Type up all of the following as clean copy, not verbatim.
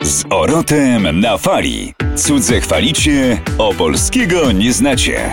Z Orotem na fali. Cudze chwalicie, opolskiego nie znacie.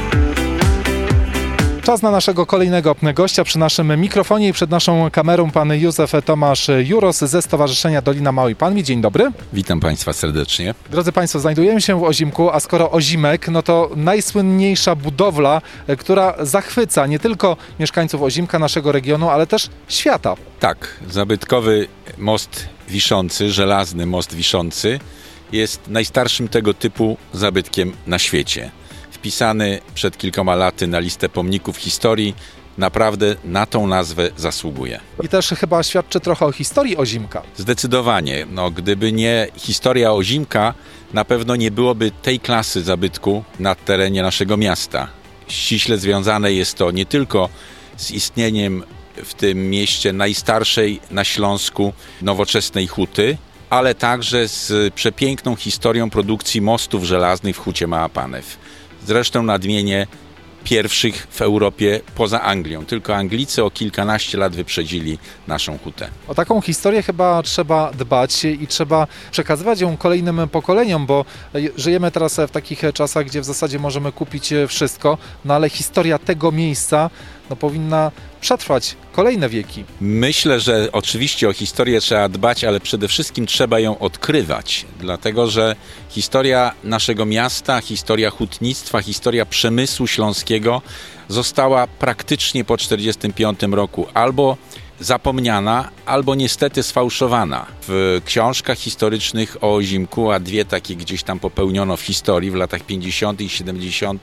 Czas na naszego kolejnego gościa przy naszym mikrofonie i przed naszą kamerą pan Józef Tomasz Juros ze Stowarzyszenia Dolina Małej Panwi. Dzień dobry. Witam Państwa serdecznie. Drodzy Państwo, znajdujemy się w Ozimku, a skoro Ozimek, no to najsłynniejsza budowla, która zachwyca nie tylko mieszkańców Ozimka, naszego regionu, ale też świata. Tak, zabytkowy most wiszący, żelazny most wiszący jest najstarszym tego typu zabytkiem na świecie. Wpisany przed kilkoma laty na listę pomników historii, naprawdę na tą nazwę zasługuje. I też chyba świadczy trochę o historii Ozimka. Zdecydowanie. Gdyby nie historia Ozimka, na pewno nie byłoby tej klasy zabytku na terenie naszego miasta. Ściśle związane jest to nie tylko z istnieniem w tym mieście najstarszej na Śląsku nowoczesnej huty, ale także z przepiękną historią produkcji mostów żelaznych w hucie Mała Panew. Zresztą nadmienię pierwszych w Europie poza Anglią. Tylko Anglicy o kilkanaście lat wyprzedzili naszą hutę. O taką historię chyba trzeba dbać i trzeba przekazywać ją kolejnym pokoleniom, bo żyjemy teraz w takich czasach, gdzie w zasadzie możemy kupić wszystko, no ale historia tego miejsca powinna przetrwać kolejne wieki. Myślę, że oczywiście o historię trzeba dbać, ale przede wszystkim trzeba ją odkrywać, dlatego że historia naszego miasta, historia hutnictwa, historia przemysłu śląskiego została praktycznie po 1945 roku albo zapomniana, albo niestety sfałszowana. W książkach historycznych o Ozimku, a dwie takie gdzieś tam popełniono w historii w latach 50. i 70.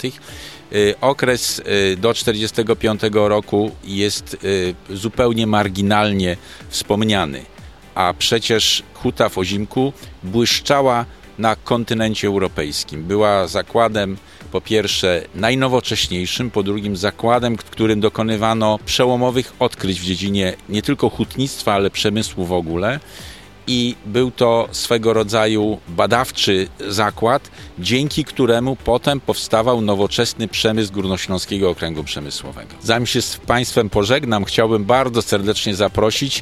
Okres do 1945 roku jest zupełnie marginalnie wspomniany, a przecież huta w Ozimku błyszczała na kontynencie europejskim. Była zakładem po pierwsze najnowocześniejszym, po drugim zakładem, w którym dokonywano przełomowych odkryć w dziedzinie nie tylko hutnictwa, ale przemysłu w ogóle. I był to swego rodzaju badawczy zakład, dzięki któremu potem powstawał nowoczesny przemysł Górnośląskiego Okręgu Przemysłowego. Zanim się z Państwem pożegnam, chciałbym bardzo serdecznie zaprosić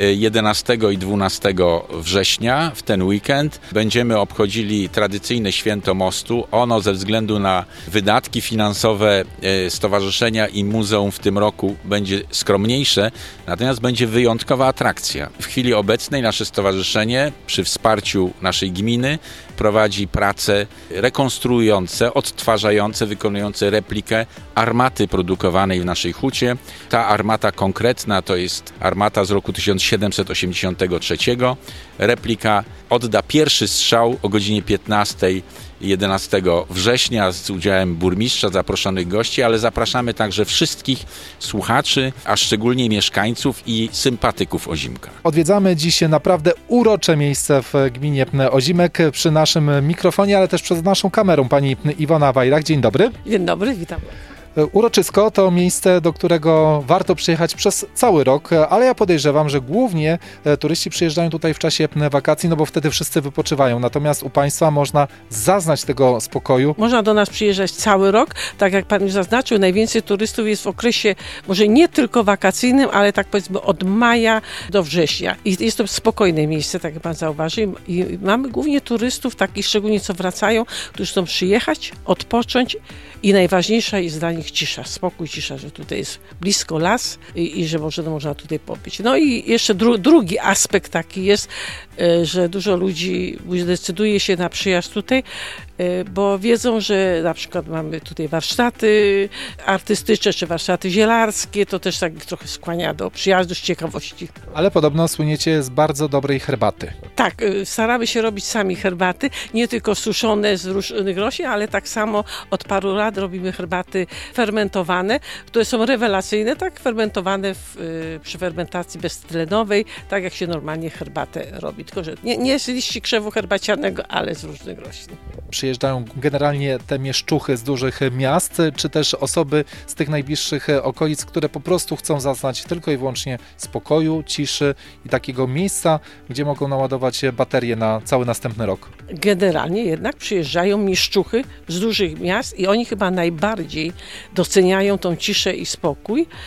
11 i 12 września w ten weekend. Będziemy obchodzili tradycyjne święto mostu. Ono ze względu na wydatki finansowe stowarzyszenia i muzeum w tym roku będzie skromniejsze, natomiast będzie wyjątkowa atrakcja. W chwili obecnej nasze stowarzyszenie przy wsparciu naszej gminy prowadzi prace rekonstruujące, odtwarzające, wykonujące replikę armaty produkowanej w naszej hucie. Ta armata konkretna to jest armata z roku 1783. Replika odda pierwszy strzał o godzinie 15 11 września z udziałem burmistrza, zaproszonych gości, ale zapraszamy także wszystkich słuchaczy, a szczególnie mieszkańców i sympatyków Ozimka. Odwiedzamy dziś naprawdę urocze miejsce w gminie Ozimek przy naszym mikrofonie, ale też przed naszą kamerą. Pani Iwona Wajrach, dzień dobry. Dzień dobry, witam. Uroczysko to miejsce, do którego warto przyjechać przez cały rok, ale ja podejrzewam, że głównie turyści przyjeżdżają tutaj w czasie wakacji, bo wtedy wszyscy wypoczywają. Natomiast u Państwa można zaznać tego spokoju. Można do nas przyjeżdżać cały rok. Tak jak Pan już zaznaczył, najwięcej turystów jest w okresie może nie tylko wakacyjnym, ale tak powiedzmy od maja do września. I jest to spokojne miejsce, tak jak Pan zauważył. I mamy głównie turystów, takich szczególnie co wracają, którzy chcą przyjechać, odpocząć i najważniejsza jest dla nich cisza, spokój, cisza, że tutaj jest blisko las i że można tutaj pobyć. No i jeszcze drugi aspekt taki jest, że dużo ludzi decyduje się na przyjazd tutaj, bo wiedzą, że na przykład mamy tutaj warsztaty artystyczne czy warsztaty zielarskie, to też tak trochę skłania do przyjazdu z ciekawości. Ale podobno słyniecie z bardzo dobrej herbaty. Tak, staramy się robić sami herbaty, nie tylko suszone z różnych roślin, ale tak samo od paru lat robimy herbaty fermentowane, które są rewelacyjne, tak fermentowane przy fermentacji beztlenowej, tak jak się normalnie herbatę robi, tylko że nie z liści krzewu herbacianego, ale z różnych roślin. Przyjeżdżają generalnie te mieszczuchy z dużych miast, czy też osoby z tych najbliższych okolic, które po prostu chcą zaznać tylko i wyłącznie spokoju, ciszy i takiego miejsca, gdzie mogą naładować baterie na cały następny rok. Generalnie jednak przyjeżdżają mieszczuchy z dużych miast i oni chyba najbardziej doceniają tą ciszę i spokój.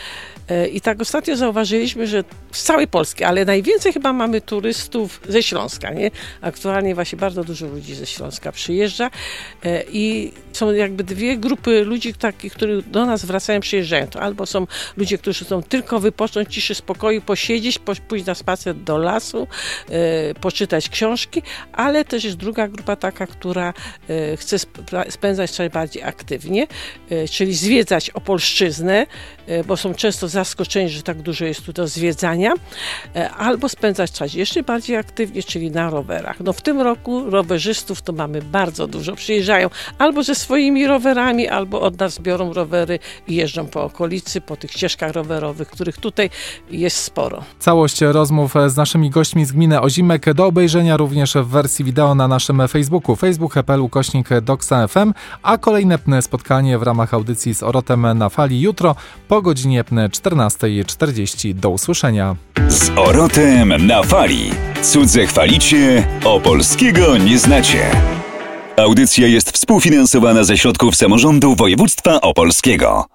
I tak ostatnio zauważyliśmy, że z całej Polski, ale najwięcej chyba mamy turystów ze Śląska, nie? Aktualnie właśnie bardzo dużo ludzi ze Śląska przyjeżdża i są jakby dwie grupy ludzi takich, którzy do nas wracają, przyjeżdżają. To albo są ludzie, którzy chcą tylko wypocząć, ciszy, spokoju, posiedzieć, pójść na spacer do lasu, poczytać książki, ale też jest druga grupa taka, która chce spędzać czas bardziej aktywnie, czyli zwiedzać Opolszczyznę, bo są często zaskoczeni, że tak dużo jest tu do zwiedzania, albo spędzać czas jeszcze bardziej aktywnie, czyli na rowerach. No w tym roku rowerzystów to mamy bardzo dużo. Przyjeżdżają albo ze swoimi rowerami, albo od nas biorą rowery i jeżdżą po okolicy, po tych ścieżkach rowerowych, których tutaj jest sporo. Całość rozmów z naszymi gośćmi z gminy Ozimek do obejrzenia również w wersji wideo na naszym Facebooku, facebook.pl/Doksa.fm, a kolejne spotkanie w ramach audycji z Orotem na Fali jutro po godzinie 14:40. Do usłyszenia. Z Orotem na Fali. Cudze chwalicie, opolskiego nie znacie. Audycja jest współfinansowana ze środków samorządu województwa opolskiego.